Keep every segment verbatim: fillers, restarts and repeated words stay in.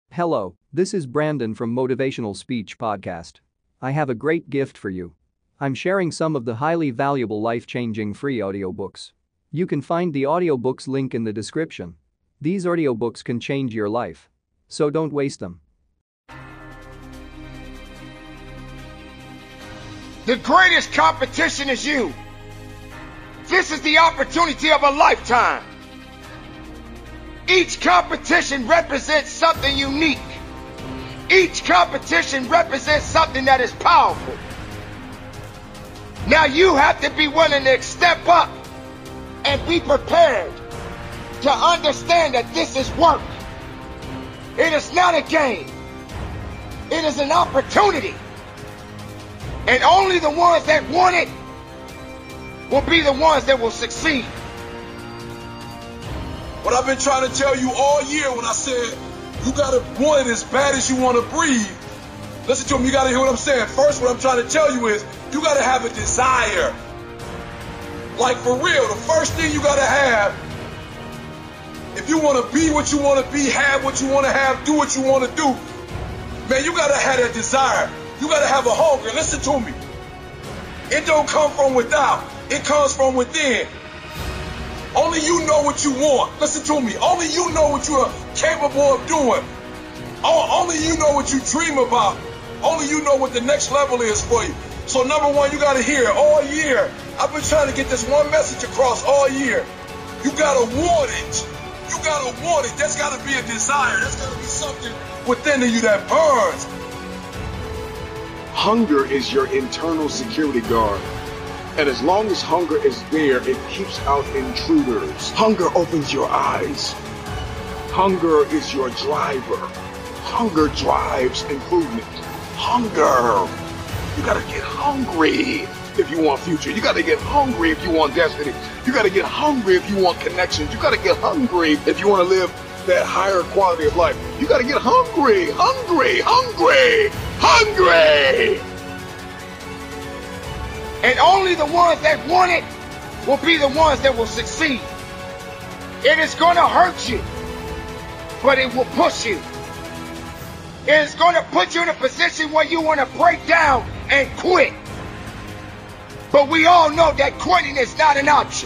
Hello, this is Brandon from Motivational Speech Podcast. I have a great gift for you. I'm sharing some of the highly valuable life-changing free audiobooks. You can find the audiobooks link in the description. These audiobooks can change your life. So don't waste them. The greatest competition is you. This is the opportunity of a lifetime. Each competition represents something unique. Each competition represents something that is powerful. Now you have to be willing to step up and be prepared to understand that this is work. It is not a game. It is an opportunity. And only the ones that want it will be the ones that will succeed. What I've been trying to tell you all year when I said you gotta want it as bad as you want to breathe. Listen to me, you gotta hear what I'm saying. First, what I'm trying to tell you is you gotta have a desire. Like for real, the first thing you gotta have, if you wanna be what you wanna be, have what you wanna have, do what you wanna do, man, you gotta have that desire. You gotta have a hunger. Listen to me. It don't come from without. It comes from within. Only you know what you want. Listen to me. Only you know what you are capable of doing. Only you know what you dream about. Only you know what the next level is for you. So number one, you gotta hear it all year. I've been trying to get this one message across all year. You gotta want it. You gotta want it. That's gotta be a desire. That's gotta be something within you that burns. Hunger is your internal security guard. And as long as hunger is there, it keeps out intruders. Hunger opens your eyes. Hunger is your driver. Hunger drives improvement. Hunger. You gotta get hungry if you want future. You gotta get hungry if you want destiny. You gotta get hungry if you want connections. You gotta get hungry if you want to live that higher quality of life. You gotta get hungry, hungry, hungry, hungry. And only the ones that want it will be the ones that will succeed. It is going to hurt you, but it will push you. It is going to put you in a position where you want to break down and quit. But we all know that quitting is not an option.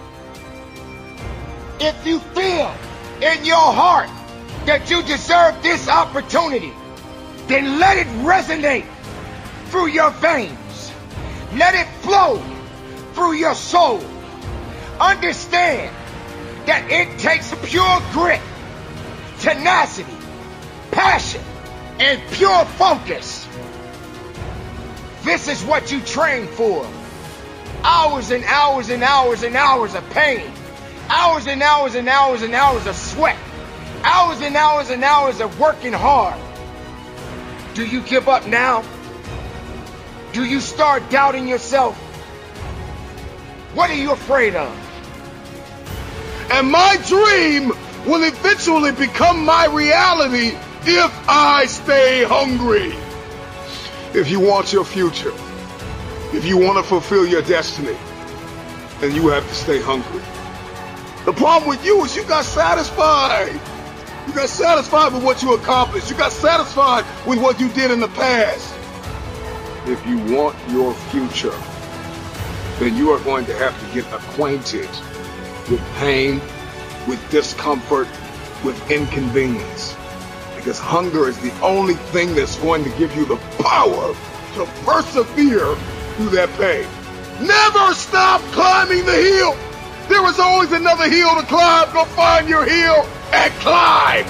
If you feel in your heart that you deserve this opportunity, then let it resonate through your veins. Let it flow through your soul. Understand that it takes pure grit, tenacity, passion, and pure focus. This is what you train for. Hours and hours and hours and hours of pain. Hours and hours and hours and hours of sweat. Hours and hours and hours of working hard. Do you give up now? Do you start doubting yourself? What are you afraid of? And my dream will eventually become my reality if I stay hungry. If you want your future, if you want to fulfill your destiny, then you have to stay hungry. The problem with you is you got satisfied. You got satisfied with what you accomplished. You got satisfied with what you did in the past. If you want your future, then you are going to have to get acquainted with pain, with discomfort, with inconvenience. Because hunger is the only thing that's going to give you the power to persevere through that pain. Never stop climbing the hill. There is always another hill to climb. Go find your hill and climb.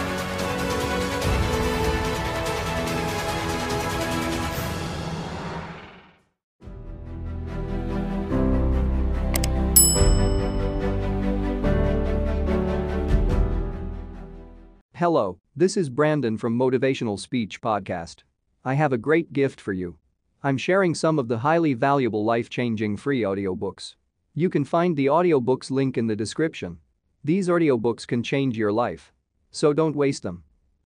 Hello, this is Brandon from Motivational Speech Podcast. I have a great gift for you. I'm sharing some of the highly valuable life-changing free audiobooks. You can find the audiobooks link in the description. These audiobooks can change your life. So don't waste them.